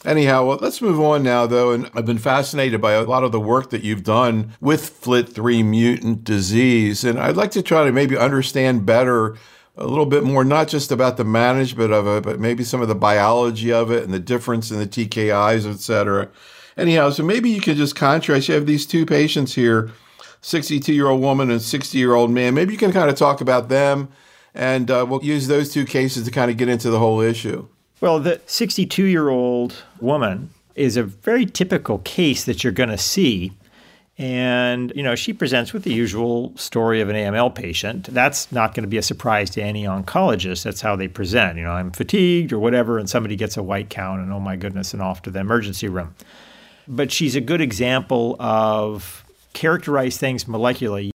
Anyhow, well, let's move on now, though. And I've been fascinated by a lot of the work that you've done with FLT3 mutant disease. And I'd like to try to maybe understand better a little bit more, not just about the management of it, but maybe some of the biology of it and the difference in the TKIs, et cetera. Anyhow, so maybe you could just contrast. You have these two patients here, 62-year-old woman and 60-year-old man. Maybe you can kind of talk about them, and we'll use those two cases to kind of get into the whole issue. Well, the 62-year-old woman is a very typical case that you're going to see. And, she presents with the usual story of an AML patient. That's not going to be a surprise to any oncologist. That's how they present. I'm fatigued or whatever, and somebody gets a white count and, oh my goodness, and off to the emergency room. But she's a good example of characterize things molecularly.